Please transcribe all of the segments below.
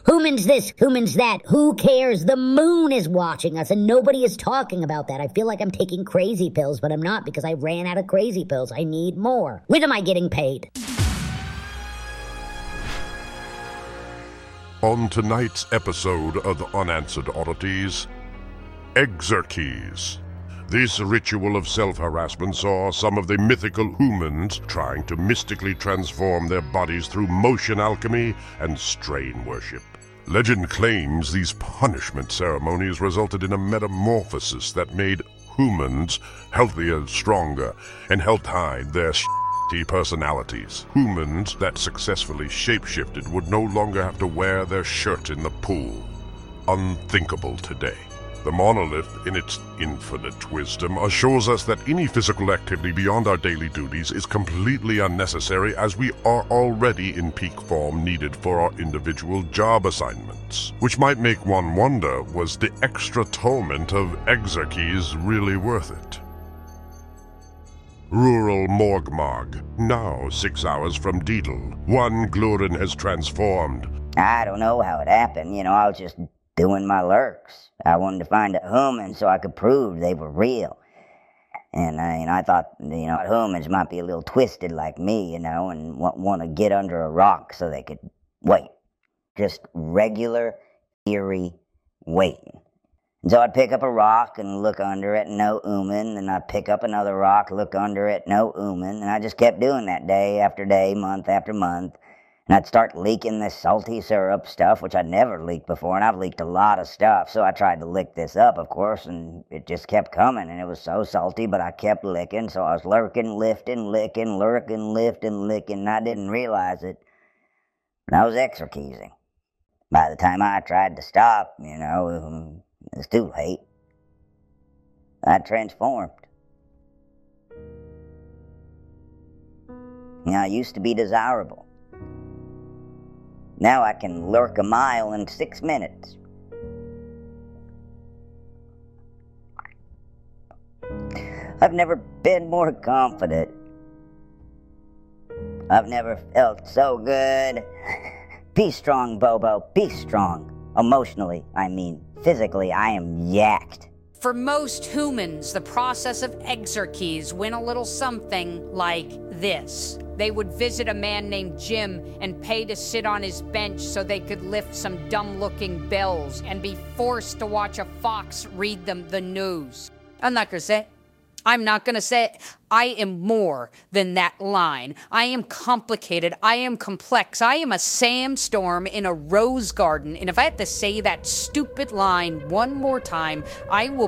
Humans this, humans that. Who cares? The moon is watching us and nobody is talking about that. I feel like I'm taking crazy pills, but I'm not because I ran out of crazy pills. I need more. When am I getting paid? On tonight's episode of the Unanswered Oddities, Exarchies. This ritual of self-harassment saw some of the mythical humans trying to mystically transform their bodies through motion alchemy and strain worship. Legend claims these punishment ceremonies resulted in a metamorphosis that made humans healthier, stronger, and helped hide their personalities. Humans that successfully shapeshifted would no longer have to wear their shirt in the pool. Unthinkable today. The monolith, in its infinite wisdom, assures us that any physical activity beyond our daily duties is completely unnecessary, as we are already in peak form needed for our individual job assignments. Which might make one wonder, was the extra torment of Exarchies really worth it? Rural Morgmog, now 6 hours from Deedle. One Glurin has transformed. I don't know how it happened. I was just doing my lurks. I wanted to find a human so I could prove they were real. And I thought, humans might be a little twisted like me, and want to get under a rock so they could wait. Just regular, eerie waiting. And so I'd pick up a rock and look under it, no ooman. Then I'd pick up another rock, look under it, no ooman. And I just kept doing that day after day, month after month. And I'd start leaking this salty syrup stuff, which I'd never leaked before. And I've leaked a lot of stuff. So I tried to lick this up, of course, and it just kept coming. And it was so salty, but I kept licking. So I was lurking, lifting, licking, lurking, lifting, licking. And I didn't realize it. But I was exarchizing. By the time I tried to stop, it was too late. I transformed. I used to be desirable. Now I can lurk a mile in 6 minutes. I've never been more confident. I've never felt so good. Be strong, Bobo. Be strong. Emotionally, physically, I am yacked. For most humans, the process of Exarchies went a little something like this. They would visit a man named Jim and pay to sit on his bench so they could lift some dumb-looking bells and be forced to watch a fox read them the news. I'm not gonna say it. I am more than that line. I am complicated. I am complex. I am a sandstorm in a rose garden. And if I have to say that stupid line one more time, I will...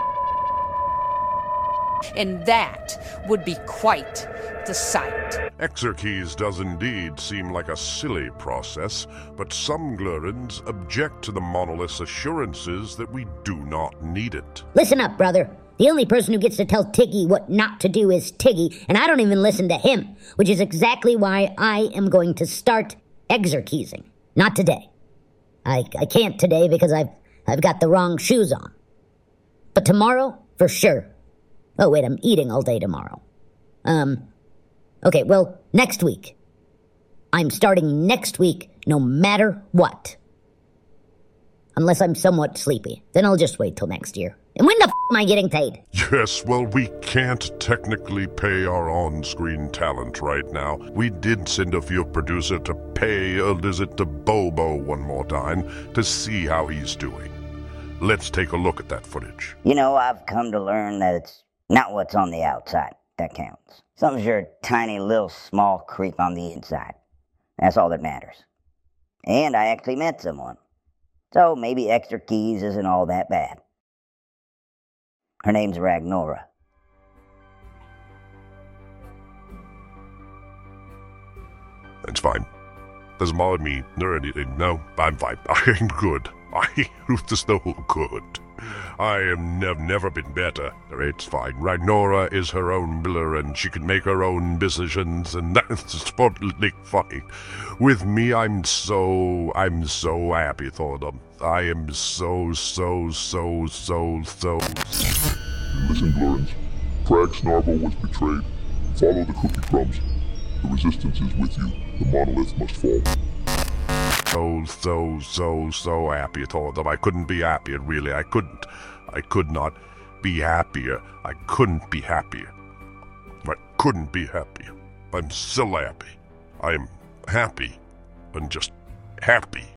And that would be quite the sight. Exarchies does indeed seem like a silly process, but some Glurins object to the monolith's assurances that we do not need it. Listen up, brother. The only person who gets to tell Tiggy what not to do is Tiggy, and I don't even listen to him, which is exactly why I am going to start exarchizing. Not today. I can't today because I've got the wrong shoes on. But tomorrow, for sure. Oh, wait, I'm eating all day tomorrow. Okay, well, next week. I'm starting next week no matter what. Unless I'm somewhat sleepy. Then I'll just wait till next year. And when the am I getting paid? Yes, well, we can't technically pay our on-screen talent right now. We did send a field producer to pay a visit to Bobo one more time to see how he's doing. Let's take a look at that footage. I've come to learn that it's not what's on the outside that counts. Something's your tiny little small creep on the inside. That's all that matters. And I actually met someone. So maybe Exarchies isn't all that bad. Her name's Ragnora. That's fine. Doesn't bother me or anything. No, I'm fine. I'm good. I'm so good. I have never been better. It's fine. Ragnora is her own miller and she can make her own decisions, and that's totally fine. With me, I'm so happy for them. I am so. Listen, Glurins. Frag Snarble was betrayed. Follow the cookie crumbs. The resistance is with you. The monolith must fall. so happy at all of them. I couldn't be happier, really. I couldn't. I could not be happier. I couldn't be happier. I couldn't be happier. I'm still happy. I'm happy and just happy.